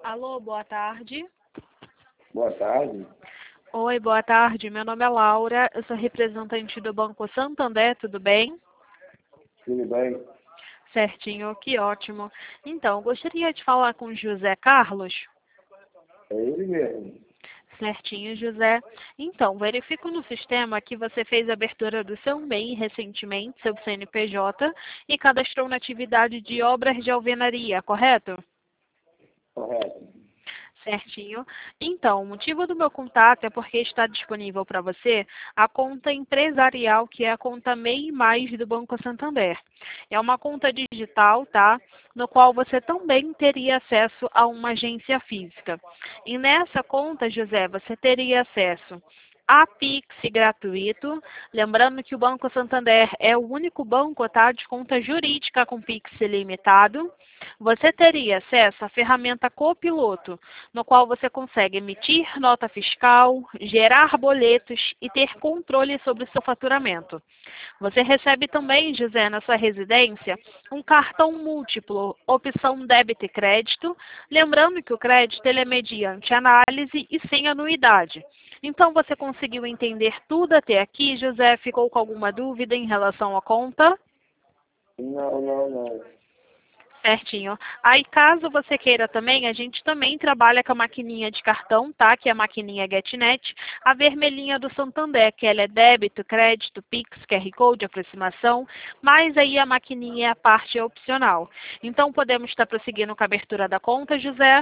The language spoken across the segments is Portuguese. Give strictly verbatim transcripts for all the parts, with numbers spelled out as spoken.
Alô, boa tarde. Boa tarde. Oi, boa tarde. Meu nome é Laura, eu sou representante do Banco Santander, tudo bem? Tudo bem? Certinho, que ótimo. Então, gostaria de falar com o José Carlos. É ele mesmo. Certinho, José. Então, verifico no sistema que você fez a abertura do seu M E I recentemente, seu C N P J, e cadastrou na atividade de obras de alvenaria, correto? Correto. Certinho. Então, o motivo do meu contato é porque está disponível para você a conta empresarial, que é a conta M E I Mais do Banco Santander. É uma conta digital, tá? No qual você também teria acesso a uma agência física. E nessa conta, José, você teria acesso a Pix gratuito. Lembrando que o Banco Santander é o único banco, tá, de conta jurídica com Pix ilimitado. Você teria acesso à ferramenta Copiloto, no qual você consegue emitir nota fiscal, gerar boletos e ter controle sobre o seu faturamento. Você recebe também, José, na sua residência, um cartão múltiplo, opção débito e crédito. Lembrando que o crédito ele é mediante análise e sem anuidade. Então, você conseguiu entender tudo até aqui, José? Ficou com alguma dúvida em relação à conta? Não, não, não. Certinho. Aí, caso você queira também, a gente também trabalha com a maquininha de cartão, tá? Que é a maquininha GetNet. A vermelhinha do Santander, que ela é débito, crédito, Pix, Q R Code, aproximação. Mas aí a maquininha é a parte opcional. Então, podemos estar prosseguindo com a abertura da conta, José?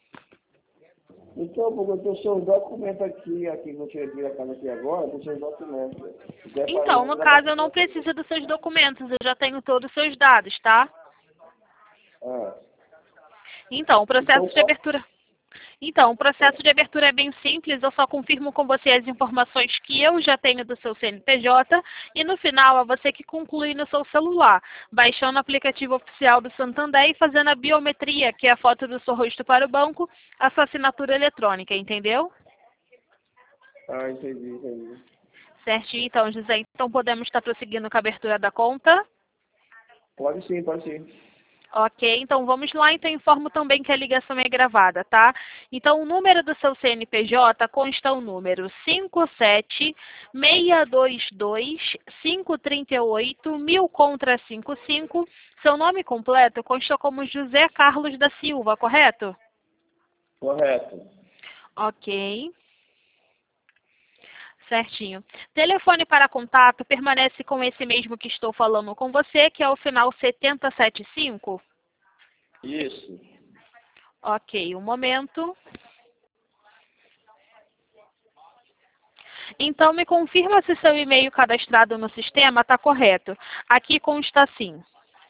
Então, porque eu tenho seus documentos aqui, aqui no tirei a casa aqui agora, tenho seus documentos. Então, no caso, eu não preciso dos seus documentos. Eu já tenho todos os seus dados, tá? Ah. Então, o processo Então, de abertura... Então, o processo de abertura é bem simples, eu só confirmo com você as informações que eu já tenho do seu C N P J e no final é você que conclui no seu celular, baixando o aplicativo oficial do Santander e fazendo a biometria, que é a foto do seu rosto para o banco, a sua assinatura eletrônica, entendeu? Ah, entendi, entendi. Certinho, então, José, então podemos estar prosseguindo com a abertura da conta? Pode sim, pode sim. Ok, então vamos lá. Então informo também que a ligação é gravada, tá? Então o número do seu C N P J consta o número cinco sete seis dois dois cinco três oito mil contra cinco cinco. Seu nome completo consta como José Carlos da Silva, correto? Correto. Ok. Certinho. Telefone para contato permanece com esse mesmo que estou falando com você, que é o final setenta e setenta e cinco? Isso. Ok, um momento. Então, me confirma se seu e-mail cadastrado no sistema está correto. Aqui consta assim.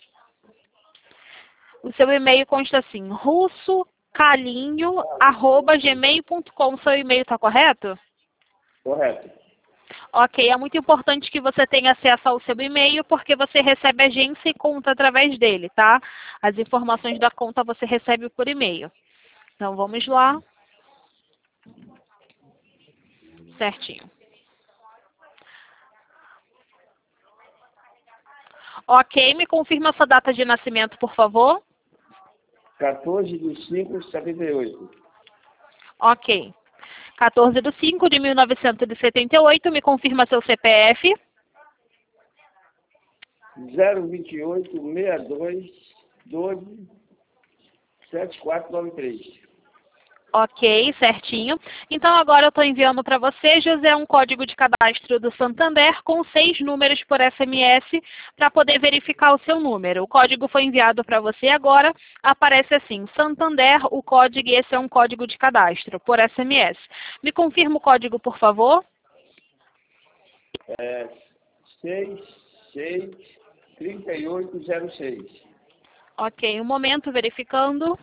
O seu e-mail consta assim, russocalinho arroba gmail ponto com. Seu e-mail está correto? Correto. Ok, é muito importante que você tenha acesso ao seu e-mail, porque você recebe agência e conta através dele, tá? As informações da conta você recebe por e-mail. Então, vamos lá. Certinho. Ok, me confirma sua data de nascimento, por favor. quatorze de cinco de setenta e oito. Ok. quatorze de cinco de mil novecentos e setenta e oito, me confirma seu C P F. zero vinte e oito, sessenta e dois, doze, setenta e quatro, noventa e três. Ok, certinho. Então agora eu estou enviando para você, José, um código de cadastro do Santander com seis números por S M S para poder verificar o seu número. O código foi enviado para você agora, aparece assim, Santander, o código, e esse é um código de cadastro por S M S. Me confirma o código, por favor. É seis seis trinta e oito zero seis. Ok, um momento, verificando.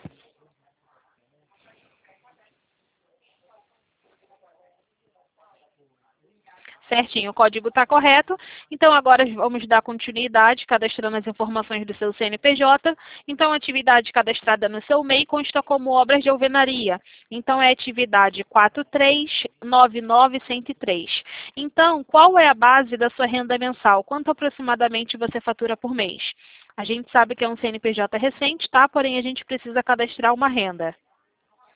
Certinho, o código está correto. Então, agora vamos dar continuidade, cadastrando as informações do seu C N P J. Então, a atividade cadastrada no seu M E I consta como obras de alvenaria. Então, é atividade quatro três nove nove um zero três. Então, qual é a base da sua renda mensal? Quanto aproximadamente você fatura por mês? A gente sabe que é um C N P J recente, tá? Porém, a gente precisa cadastrar uma renda.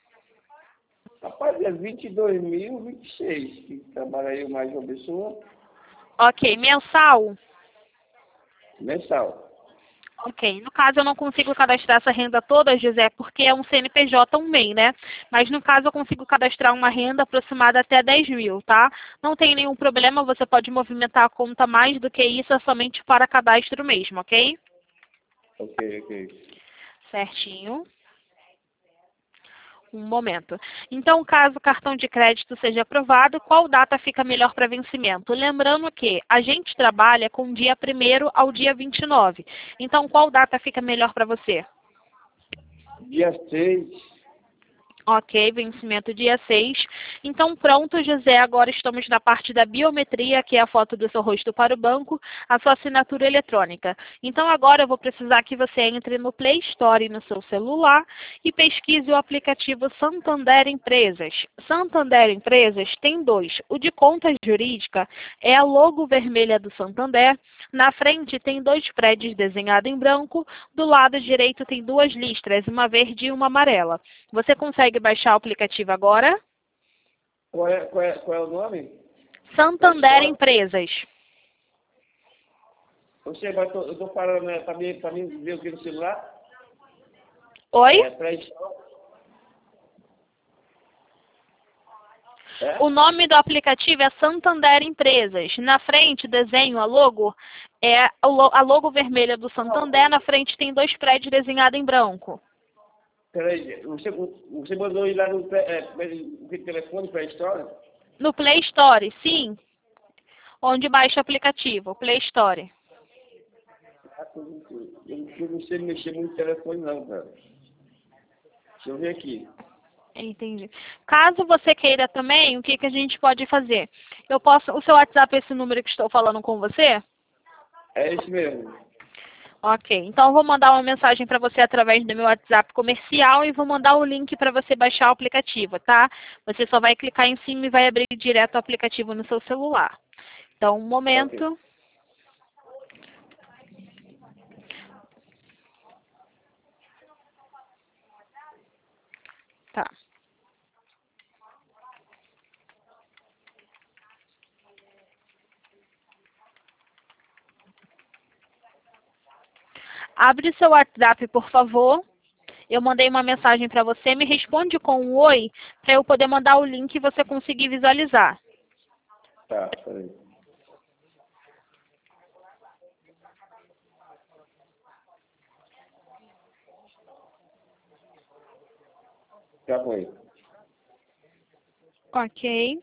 Rapaz, é vinte e dois mil e vinte e seis que trabalha aí mais uma pessoa. Ok, mensal? Mensal. Ok, no caso eu não consigo cadastrar essa renda toda, José, porque é um C N P J, um M E I, né? Mas no caso eu consigo cadastrar uma renda aproximada até dez mil, tá? Não tem nenhum problema, você pode movimentar a conta mais do que isso, é somente para cadastro mesmo, ok? Ok, ok. Certinho. Um momento. Então, caso o cartão de crédito seja aprovado, qual data fica melhor para vencimento? Lembrando que a gente trabalha com dia primeiro ao dia vinte e nove. Então, qual data fica melhor para você? Dia seis. Ok, vencimento dia seis. Então, pronto, José. Agora estamos na parte da biometria, que é a foto do seu rosto para o banco, a sua assinatura eletrônica. Então, agora eu vou precisar que você entre no Play Store no seu celular e pesquise o aplicativo Santander Empresas. Santander Empresas tem dois. O de conta jurídica é a logo vermelha do Santander. Na frente tem dois prédios desenhados em branco. Do lado direito tem duas listras, uma verde e uma amarela. Você consegue baixar o aplicativo agora? Qual é, qual é, qual é o nome? Santander Empresas. Você vai, tô, eu estou parando né, para mim, para mim ver o que no celular. Oi? É, pra... é? O nome do aplicativo é Santander Empresas. Na frente, desenho, a logo, é a logo vermelha do Santander. Na frente tem dois prédios desenhados em branco. Peraí, você, você mandou ir lá no é, no telefone para a história? No Play Store, sim. Onde baixa o aplicativo, Play Store. Eu não sei mexer muito no telefone não, cara. Deixa eu ver aqui. Entendi. Caso você queira também, o que, que a gente pode fazer? Eu posso, o seu WhatsApp é esse número que estou falando com você? É isso mesmo. Ok, então eu vou mandar uma mensagem para você através do meu WhatsApp comercial e vou mandar o link para você baixar o aplicativo, tá? Você só vai clicar em cima e vai abrir direto o aplicativo no seu celular. Então, um momento. Ok. Tá. Abre seu WhatsApp, por favor. Eu mandei uma mensagem para você, me responde com um oi, para eu poder mandar o link e você conseguir visualizar. Tá, peraí. Já foi. Ok.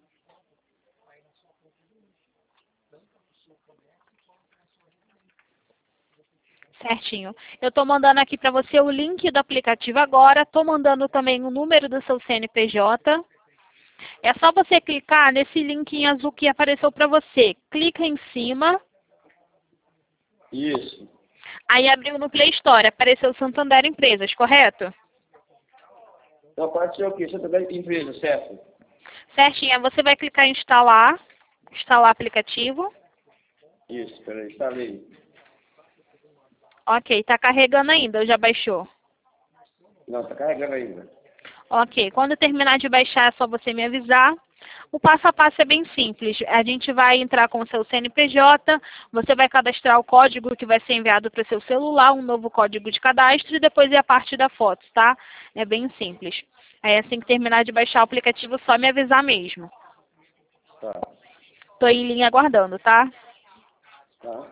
Certinho. Eu estou mandando aqui para você o link do aplicativo agora. Estou mandando também o número do seu C N P J. É só você clicar nesse link em azul que apareceu para você. Clica em cima. Isso. Aí abriu no Play Store. Apareceu Santander Empresas, correto? Então pode ser o quê? Você está da empresa, certo? Certinho. Aí você vai clicar em instalar. Instalar aplicativo. Isso, peraí, instalei. Ok, está carregando ainda, ou já baixou? Não, está carregando ainda. Ok, quando terminar de baixar é só você me avisar. O passo a passo é bem simples. A gente vai entrar com o seu C N P J, você vai cadastrar o código que vai ser enviado para o seu celular, um novo código de cadastro, e depois é a parte da foto, tá? É bem simples. Aí assim que terminar de baixar o aplicativo, só me avisar mesmo. Tá. Estou em linha aguardando, tá? Tá.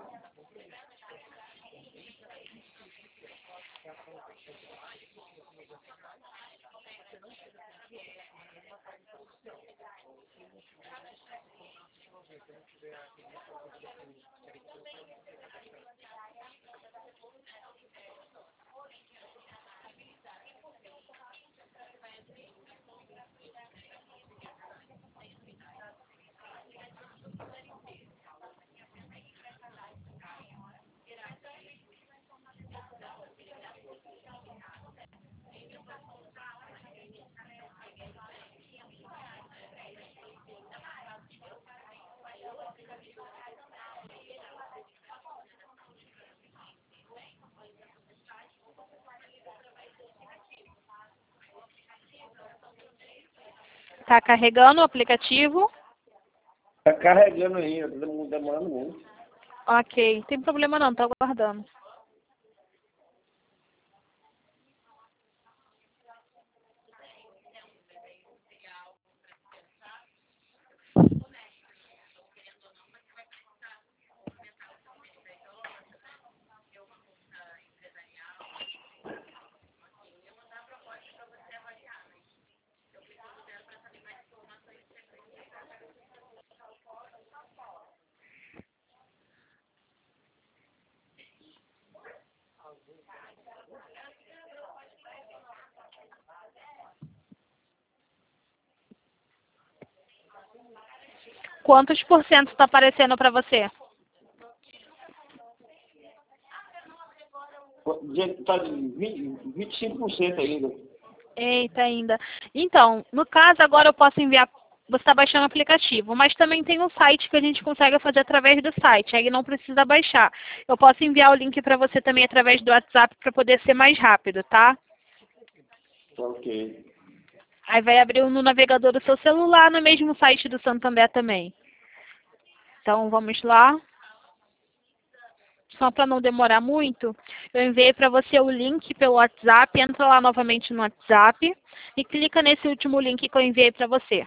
Tá carregando o aplicativo? Tá carregando ainda, todo mundo demorando muito. Ok, não tem problema não, tô aguardando. Quantos por cento está aparecendo para você? Tá de vinte e cinco por cento ainda. Eita, ainda. Então, no caso, agora eu posso enviar. Você está baixando o aplicativo, mas também tem um site que a gente consegue fazer através do site, aí não precisa baixar. Eu posso enviar o link para você também através do WhatsApp para poder ser mais rápido, tá? Ok. Aí vai abrir no navegador do seu celular, no mesmo site do Santander também. Então, vamos lá. Só para não demorar muito, eu enviei para você o link pelo WhatsApp. Entra lá novamente no WhatsApp e clica nesse último link que eu enviei para você.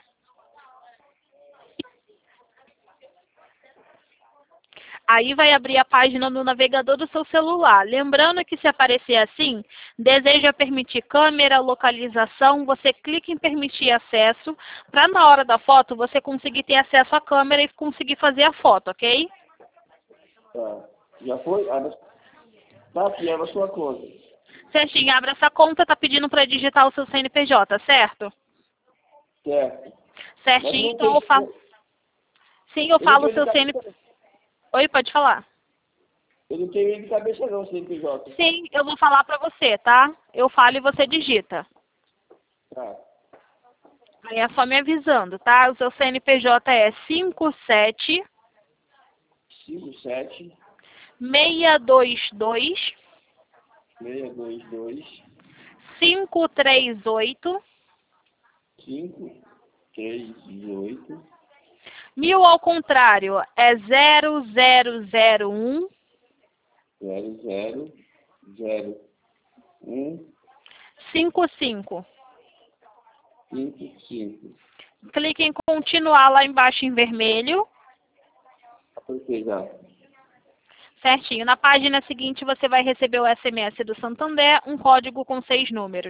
Aí vai abrir a página no navegador do seu celular. Lembrando que se aparecer assim, deseja permitir câmera, localização, você clica em permitir acesso, para na hora da foto você conseguir ter acesso à câmera e conseguir fazer a foto, ok? Tá. Já foi? Abra... Tá aqui, abra sua conta. Certinho, abre essa conta, tá pedindo para digitar o seu C N P J, certo? Certo. Certinho, então eu falo. Sim, eu falo o seu C N P J. Oi, pode falar. Eu não tenho ele de cabeça não, C N P J. Sim, eu vou falar para você, tá? Eu falo e você digita. Tá. Aí é só me avisando, tá? O seu C N P J é cinco sete cinco sete seis dois dois seis dois dois cinco três oito cinco três oito Mil ao contrário é zero zero zero um zero zero zero um cinco cinco. cinco cinco. Clique em continuar lá embaixo em vermelho. Apertei já. Certinho. Na página seguinte você vai receber o S M S do Santander, um código com seis números.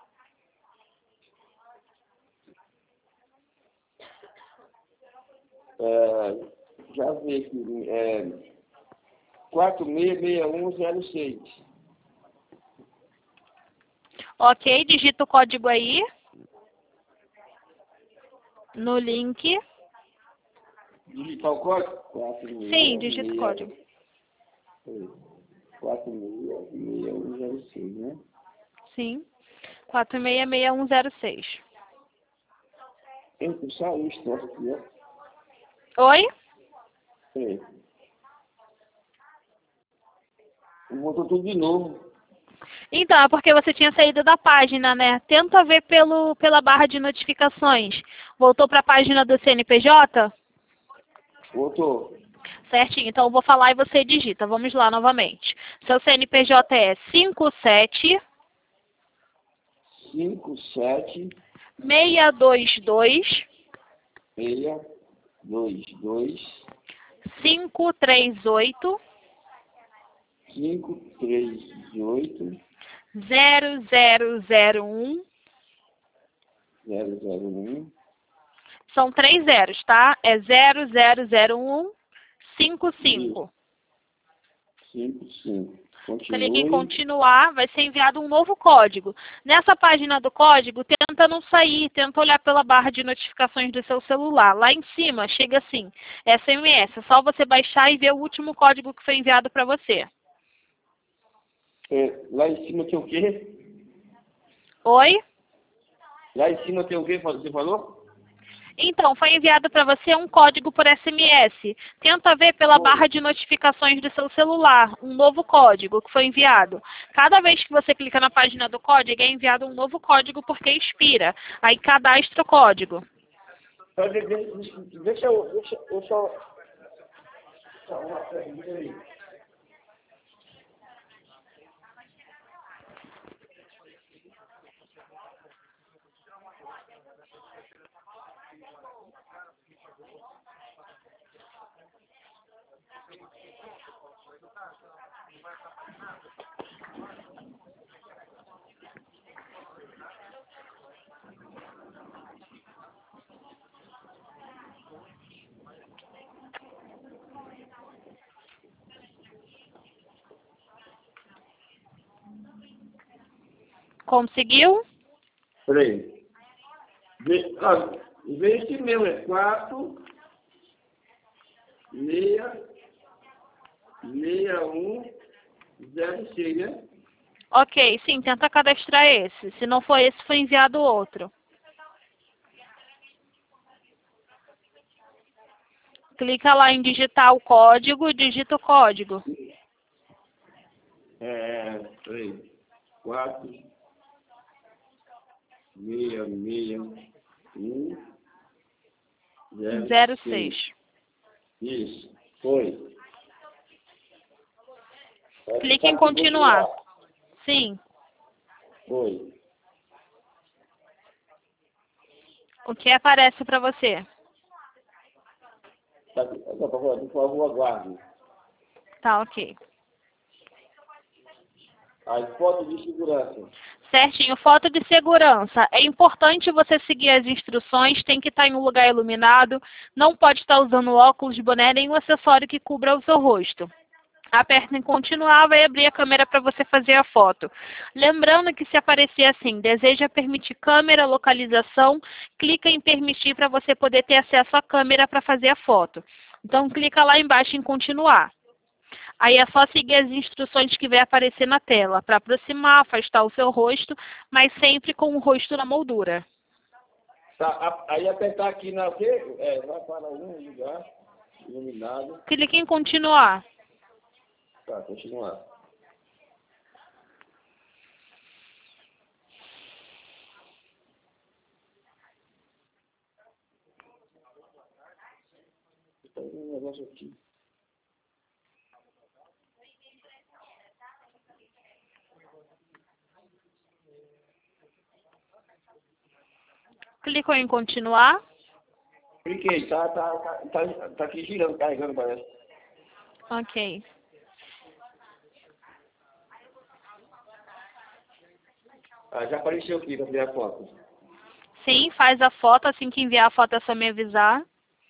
É, já vi aqui. É, quatro seis seis um zero seis. Ok, digita o código aí. No link. Digitar o código? quatro seis Sim, digita o código. quatro seis seis um zero seis, né? Sim. quatro seis seis um zero seis. Tem que sair esse troço aqui, ó. Oi? Peraí. Botou tudo de novo. Então, é porque você tinha saído da página, né? Tenta ver pelo, pela barra de notificações. Voltou para a página do C N P J? Voltou. Certinho. Então, eu vou falar e você digita. Vamos lá novamente. Seu C N P J é cinco sete cinco sete seis dois dois seis dois dois cinco três oito cinco três oito zero zero zero um. zero zero um. São três zeros, tá? É zero zero zero um cinco cinco. cinco cinco. Clique em Continue. continuar, vai ser enviado um novo código. Nessa página do código, tenta não sair, tenta olhar pela barra de notificações do seu celular. Lá em cima, chega assim, S M S. É só você baixar e ver o último código que foi enviado para você. É, lá em cima tem o quê? Oi? Lá em cima tem o quê? Você falou? Então, foi enviado para você um código por S M S. Tenta ver pela Foi. barra de notificações do seu celular, um novo código que foi enviado. Cada vez que você clica na página do código, é enviado um novo código porque expira. Aí cadastra o código. Pode, deixa, deixa eu, deixa eu só... Só uma pergunta aí. Conseguiu? Peraí. Vê, ah, vê esse meu, é quatro, seis, seis, um, zero seis, né? Ok, sim, tenta cadastrar esse. Se não for esse, foi enviado outro. Clica lá em digitar o código, digita o código. É, peraí. quatro, seis, seis, um, zero zero seis. seis. Isso, foi. Pode Clique em ficar aqui, continuar. continuar. Sim. Foi. O que aparece para você? Tá, aqui. Por favor, por favor, aguarde. Tá, ok. As fotos de segurança. Certinho, foto de segurança. É importante você seguir as instruções, tem que estar em um lugar iluminado, não pode estar usando óculos, boné, nenhum acessório que cubra o seu rosto. Aperta em continuar, vai abrir a câmera para você fazer a foto. Lembrando que se aparecer assim, deseja permitir câmera, localização, clica em permitir para você poder ter acesso à câmera para fazer a foto. Então, clica lá embaixo em continuar. Aí é só seguir as instruções que vai aparecer na tela, para aproximar, afastar o seu rosto, mas sempre com o rosto na moldura. Tá, a- aí apertar aqui na quê? É, vai para um lugar iluminado. Clique em continuar. Tá, continuar. Tem um negócio aqui. Clicou em continuar. Cliquei, tá, tá, tá, tá, tá aqui girando, carregando, parece. Ok. Ah, já apareceu aqui para tirar a foto. Sim, faz a foto, assim que enviar a foto é só me avisar.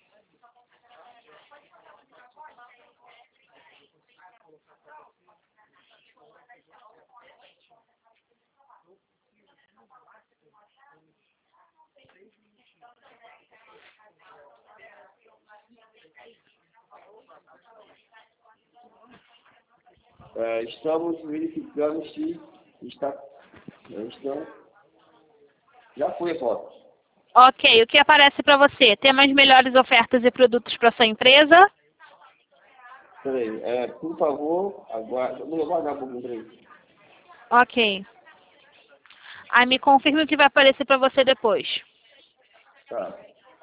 É, estamos verificando se está... Então, já foi a foto. Ok, o que aparece para você? Temos melhores ofertas e produtos para sua empresa? Peraí, é, por favor, aguarde. Vou aguardar um pouquinho, peraí. Ok. Aí me confirme o que vai aparecer para você depois. Tá.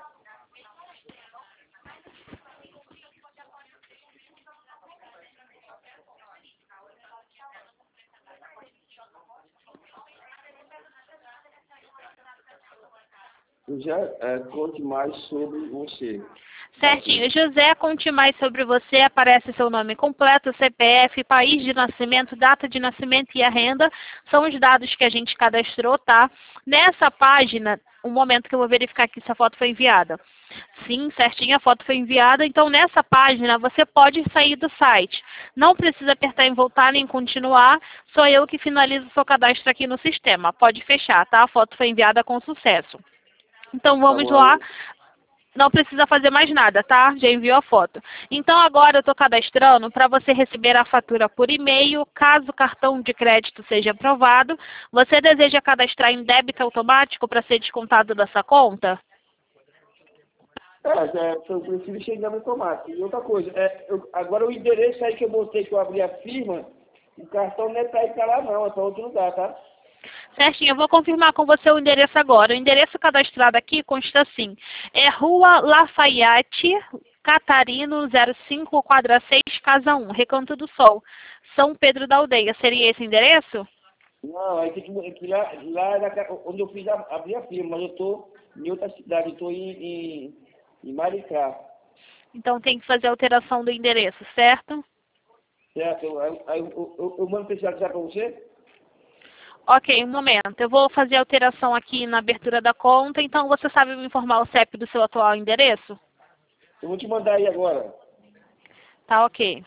Já é, conte mais sobre você. Certinho. José, conte mais sobre você. Aparece seu nome completo, C P F, país de nascimento, data de nascimento e a renda. São os dados que a gente cadastrou, tá? Nessa página, um momento que eu vou verificar aqui se a foto foi enviada. Sim, certinho, a foto foi enviada. Então, nessa página, você pode sair do site. Não precisa apertar em voltar nem continuar. Sou eu que finalizo o seu cadastro aqui no sistema. Pode fechar, tá? A foto foi enviada com sucesso. Então, vamos Tá lá. bom. Não precisa fazer mais nada, tá? Já enviou a foto. Então, agora eu estou cadastrando para você receber a fatura por e-mail. Caso o cartão de crédito seja aprovado, você deseja cadastrar em débito automático para ser descontado dessa conta? É, é, eu prefiro chegar no tomate. E outra coisa, é, eu, agora o endereço aí que eu botei, que eu abri a firma, o cartão não é para ir para lá não, é para outro lugar, tá? Certinho, eu vou confirmar com você o endereço agora. O endereço cadastrado aqui consta assim. É Rua Lafayette, Catarino, zero cinco, quadra seis, casa um, Recanto do Sol, São Pedro da Aldeia. Seria esse endereço? Não, aí tem que, que lá, lá era ca- onde eu fiz a, abrir a firma, mas eu estou em outra cidade, eu estou em, em, em Maricá. Então tem que fazer a alteração do endereço, certo? Certo? Eu- Aí, aí eu, eu, eu mando precisar para você? Ok, um momento. Eu vou fazer a alteração aqui na abertura da conta, então você sabe me informar o C E P do seu atual endereço? Eu vou te mandar aí agora. Tá ok.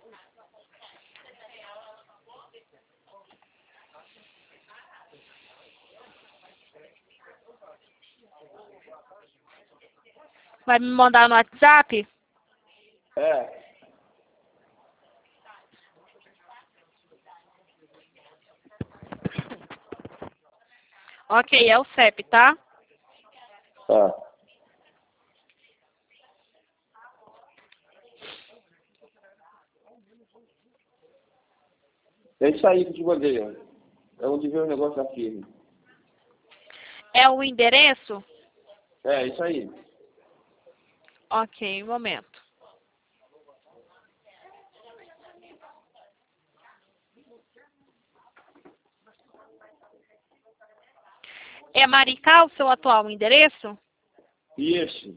Vai me mandar no WhatsApp? É. Ok, é o C E P, tá? Tá. É isso aí que eu te mandei, ó. É onde vem o negócio da firma. É o endereço? É, isso aí. Ok, um momento. É Maricá o seu atual endereço? Isso.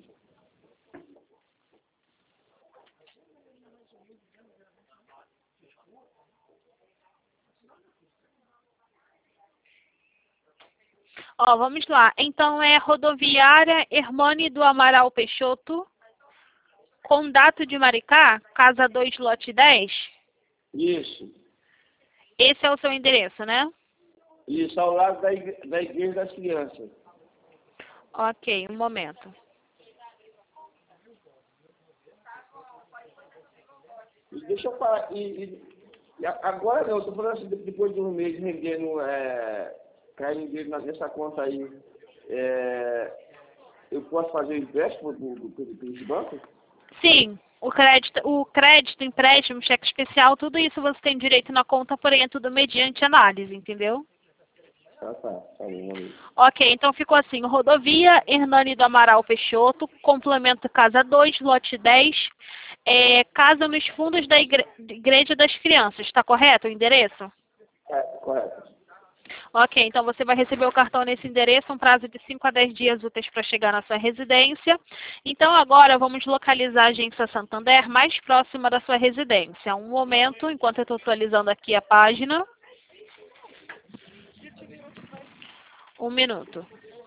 Ó, vamos lá. Então é rodoviária Hermane do Amaral Peixoto, Condato de Maricá, casa dois, lote dez. Isso. Esse é o seu endereço, né? Isso, ao lado da igre- da igreja das crianças. Ok, um momento. E deixa eu falar, e, e- e a- agora não, eu tô falando assim, de- depois de um mês rendendo, é, caindo dinheiro na- nessa conta aí, é, eu posso fazer o empréstimo do, do, do, do banco? Sim, o crédito, o crédito, empréstimo, cheque especial, tudo isso você tem direito na conta, porém é tudo mediante análise, entendeu? Ah, tá, tá bom, valeu. Ok, então ficou assim, rodovia Hernani do Amaral Peixoto, complemento casa dois, lote dez, é, casa nos fundos da igre- Igreja das Crianças, está correto o endereço? É, correto. Ok, então você vai receber o cartão nesse endereço, um prazo de cinco a dez dias úteis para chegar na sua residência. Então agora vamos localizar a agência Santander mais próxima da sua residência. Um momento, enquanto eu estou atualizando aqui a página. Um minuto.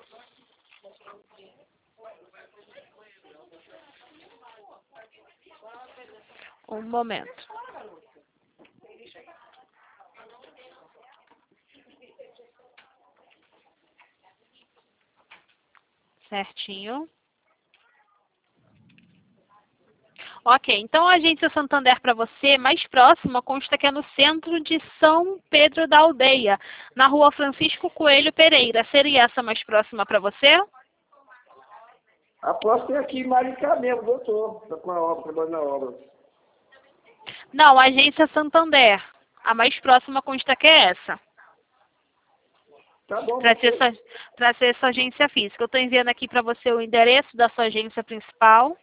Um momento. Certinho. Ok, então a agência Santander para você, mais próxima, consta que é no centro de São Pedro da Aldeia, na rua Francisco Coelho Pereira. Seria essa mais próxima para você? A próxima é aqui em Maricá mesmo, doutor. Tá com a obra, trabalhando na obra. Não, a agência Santander. A mais próxima consta que é essa. Tá bom, Para ser, doutor. sua- pra ser sua agência física. Eu estou enviando aqui para você o endereço da sua agência principal.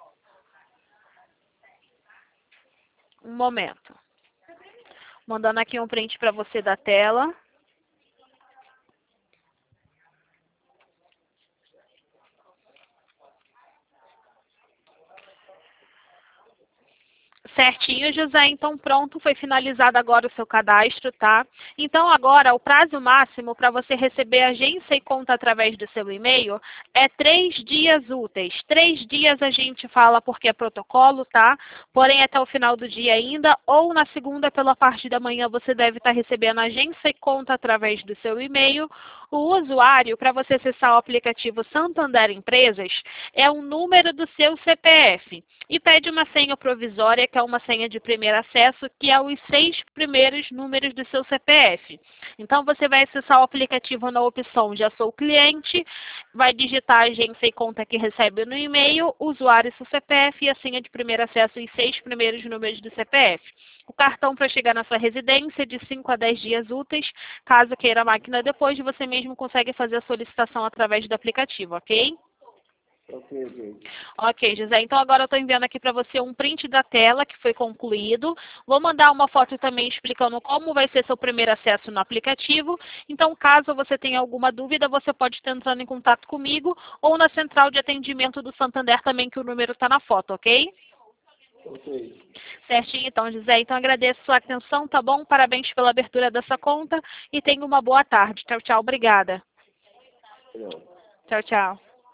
Um momento. Mandando aqui um print para você da tela. Certinho, José. Então, pronto, foi finalizado agora o seu cadastro, tá? Então, agora, o prazo máximo para você receber agência e conta através do seu e-mail é três dias úteis. Três dias a gente fala porque é protocolo, tá? Porém, até o final do dia ainda, ou na segunda pela parte da manhã, você deve estar recebendo agência e conta através do seu e-mail. O usuário, para você acessar o aplicativo Santander Empresas, é o número do seu C P F. E pede uma senha provisória, que é uma uma senha de primeiro acesso, que é os seis primeiros números do seu C P F. Então, você vai acessar o aplicativo na opção Já Sou Cliente, vai digitar a agência e conta que recebe no e-mail, usuário e seu C P F e a senha de primeiro acesso e os seis primeiros números do C P F. O cartão para chegar na sua residência de cinco a dez dias úteis. Caso queira a máquina depois, você mesmo consegue fazer a solicitação através do aplicativo, ok? Ok, ok. Ok, José. Então agora eu estou enviando aqui para você um print da tela que foi concluído. Vou mandar uma foto também explicando como vai ser seu primeiro acesso no aplicativo. Então, caso você tenha alguma dúvida, você pode estar entrando em contato comigo ou na central de atendimento do Santander também, que o número está na foto, ok? Ok. Certinho, então, José. Então, agradeço a sua atenção, tá bom? Parabéns pela abertura dessa conta e tenha uma boa tarde. Tchau, tchau. Obrigada. Não. Tchau, tchau.